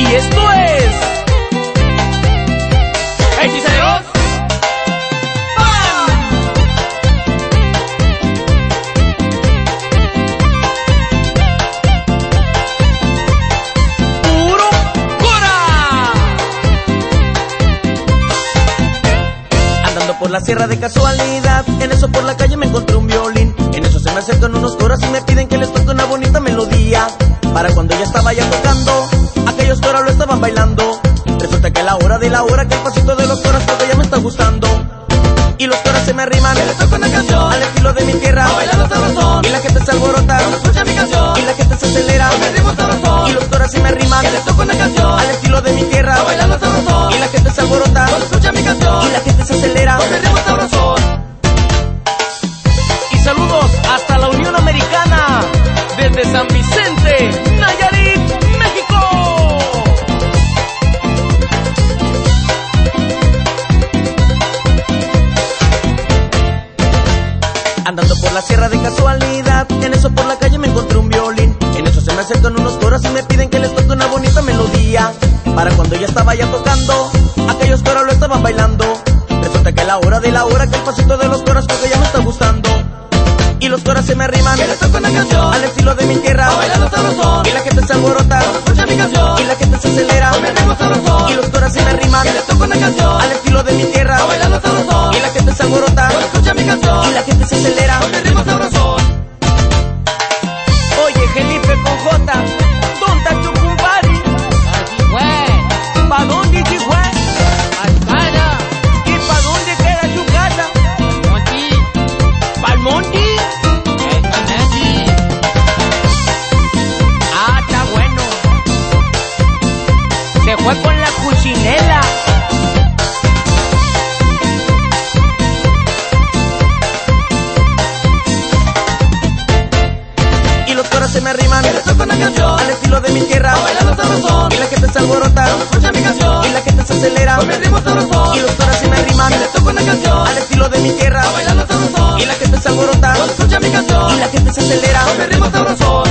Y esto es Hechiceros ¡Bam! ¡Puro Cora! Andando por la sierra de casualidad, en eso por la calle me encontré un violín. En eso se me acercan unos coras y me piden que les toque una bonita melodía. Para cuando ya estaba ya tocando, aquellos coras lo estaban bailando. Resulta que a la hora de la hora, que el pasito de los coras porque ya me está gustando. Y los coras se me arriman, Que les toque una canción al estilo de mi tierra, bailando sabrosón. y la gente se alborota Cuando escucha mi canción, y la gente se acelera. con mi ritmo sabrosón. Y los coras se me arriman, Que les toque una canción al estilo de mi tierra, bailando sabrosón. y la gente se alborota Cuando escucha mi canción, y la gente se acelera. con mi ritmo sabrosón. Y saludos hasta la Unión Americana, Desde San Vicente, Nayarit, México. Andando por la sierra de casualidad, en eso por la calle me encontré un violín. En eso se me acercan unos coros y me piden que les toque una bonita melodía. Para cuando ya estaba ya tocando, aquellos coros lo estaban bailando. Resulta que a la hora de la hora, que el pasito de los coros porque ya me está gustando. Y los coras se me arriman, que les toque una canción al estilo de mi tierra, bailando sabrosón. y la gente se alborota Cuando escucha mi canción, y la gente se acelera. con mi ritmo sabrosón. Y los coras se me arriman, Que les toque una canción al estilo de mi tierra, bailando sabrosón. y la gente se alborota Cuando escucha mi canción, y la gente se acelera. con mi ritmo sabrosón. Oye, Felipe con J, ¿dónde está tu compadre? ¿Pa' dónde se fue? ¿Y pa' dónde queda tu casa? ¿Pa'l monte? Ah, está bueno. Se fue con la cuchinela. Y los coros se me arriman, Que les toque una canción al estilo de mi tierra, bailando sabrosón. y la gente se alborota Cuando escucha mi canción, y la gente se acelera. con mi ritmo sabrosón. Y los coros se me arriman, Que les toque una canción al estilo de mi tierra, bailando sabrosón. y la gente se alborota Cuando escucha mi canción, y la gente se acelera. con mi ritmo sabrosón.